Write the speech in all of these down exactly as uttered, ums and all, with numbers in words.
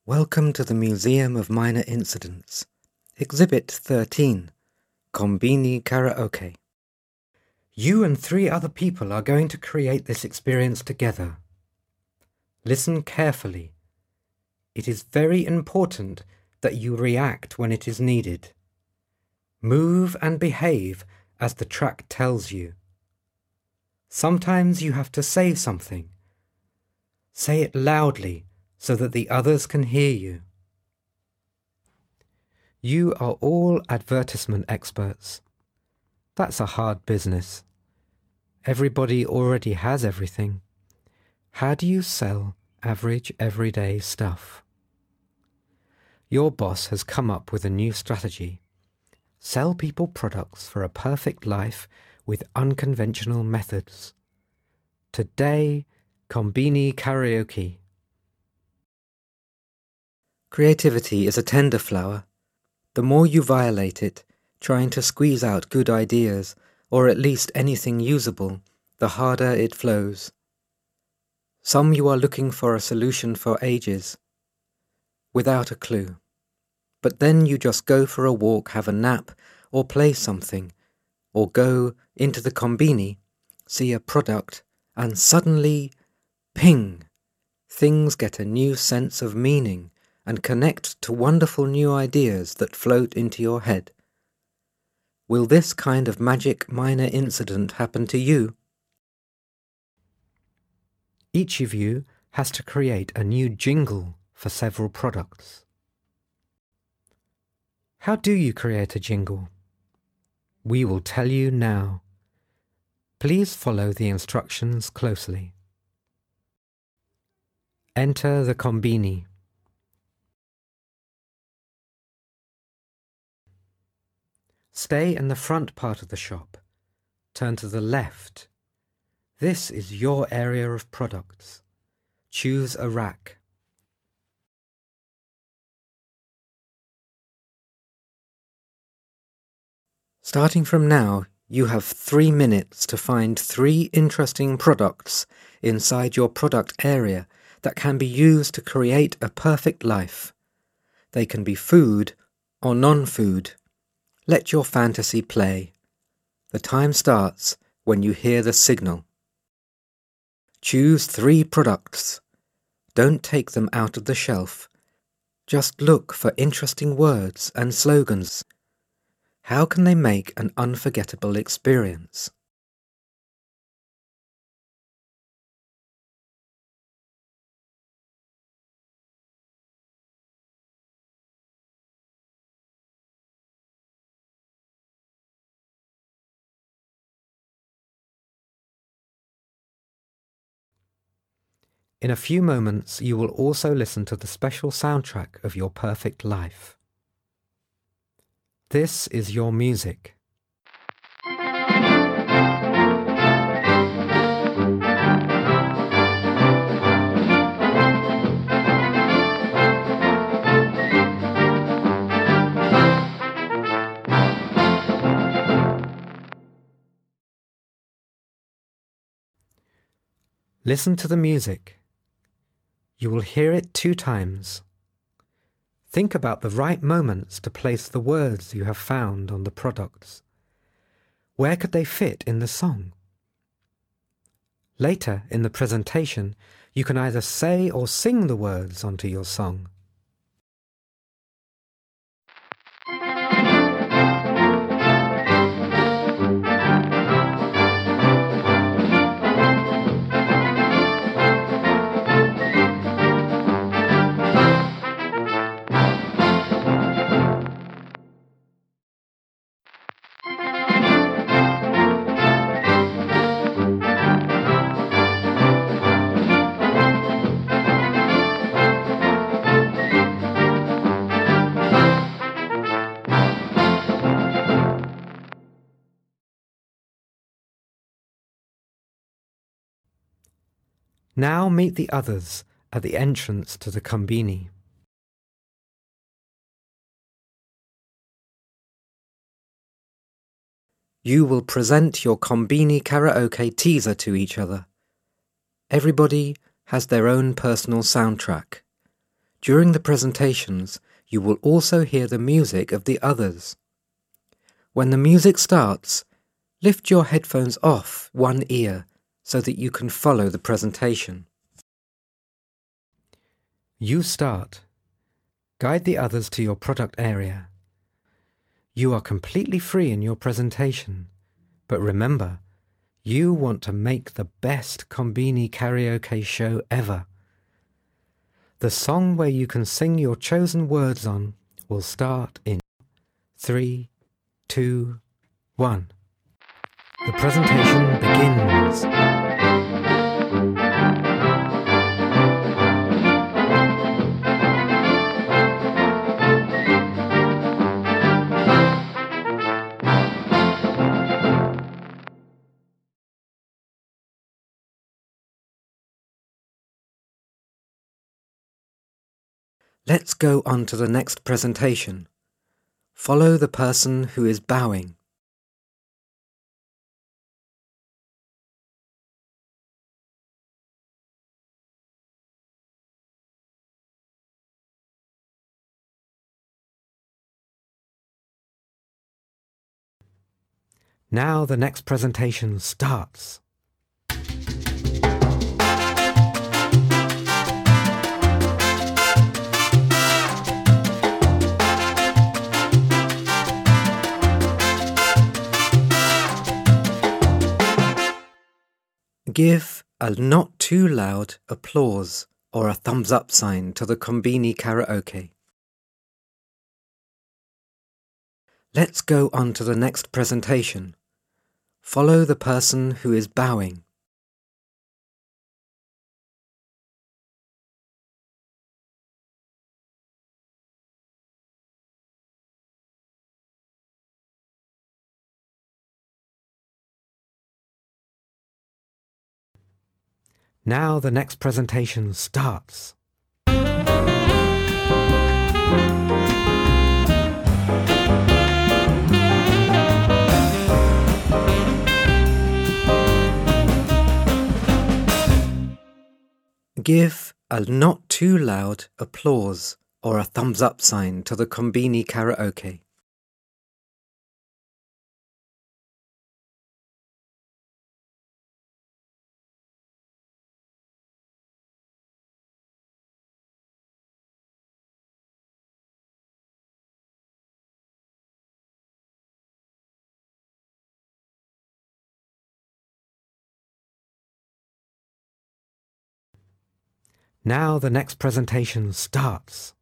Welcome to the Museum of Minor Incidents. Exhibit thirteen, Konbini Karaoke. You and three other people are going to create this experience together. Listen carefully. It is very important that you react when it is needed. Move and behave as the track tells you. Sometimes you have to say something. Say it loudly so that the others can hear you. You are all advertisement experts. That's a hard business. Everybody already has everything. How do you sell average, everyday stuff? Your boss has come up with a new strategy. Sell people products for a perfect life with unconventional methods. Today, Konbini Karaoke. Creativity is a tender flower. The more you violate it, trying to squeeze out good ideas, or at least anything usable, the harder it flows. Some you are looking for a solution for ages, without a clue. But then you just go for a walk, have a nap, or play something, or go into the Konbini, see a product, and suddenly, ping! Things get a new sense of meaning and connect to wonderful new ideas that float into your head. Will this kind of magic minor incident happen to you? Each of you has to create a new jingle for several products. How do you create a jingle? We will tell you now. Please follow the instructions closely. Enter the Konbini. Stay in the front part of the shop. Turn to the left. This is your area of products. Choose a rack. Starting from now, you have three minutes to find three interesting products inside your product area that can be used to create a perfect life. They can be food or non-food. Let your fantasy play. The time starts when you hear the signal. Choose three products. Don't take them out of the shelf. Just look for interesting words and slogans. How can they make an unforgettable experience? In a few moments, you will also listen to the special soundtrack of your perfect life. This is your music. Listen to the music. You will hear it two times. Think about the right moments to place the words you have found on the products. Where could they fit in the song? Later in the presentation, you can either say or sing the words onto your song. Now meet the others at the entrance to the Konbini. You will present your Konbini Karaoke teaser to each other. Everybody has their own personal soundtrack. During the presentations, you will also hear the music of the others. When the music starts, lift your headphones off one ear so that you can follow the presentation. You start. Guide the others to your product area. You are completely free in your presentation, but remember, you want to make the best Konbini karaoke show ever. The song where you can sing your chosen words on will start in three, two, one. The presentation begins. Let's go on to the next presentation. Follow the person who is bowing. Now the next presentation starts. Give a not too loud applause or a thumbs up sign to the Konbini karaoke. Let's go on to the next presentation. Follow the person who is bowing. Now the next presentation starts. Give a not too loud applause or a thumbs up sign to the Konbini karaoke. Now the next presentation starts.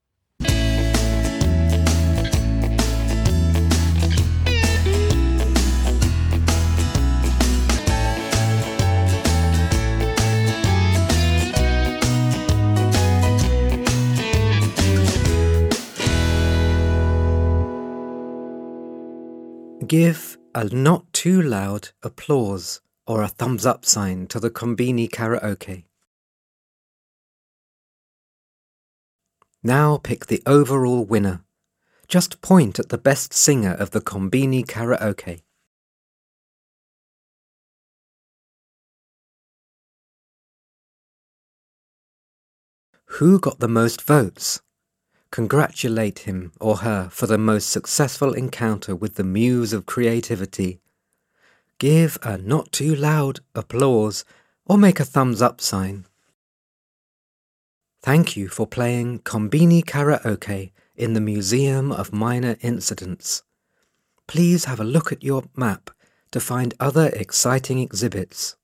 Give a not too loud applause or a thumbs up sign to the Konbini karaoke. Now pick the overall winner. Just point at the best singer of the Konbini karaoke. Who got the most votes? Congratulate him or her for the most successful encounter with the muse of creativity. Give a not too loud applause or make a thumbs up sign. Thank you for playing Konbini karaoke in the Museum of Minor Incidents. Please have a look at your map to find other exciting exhibits.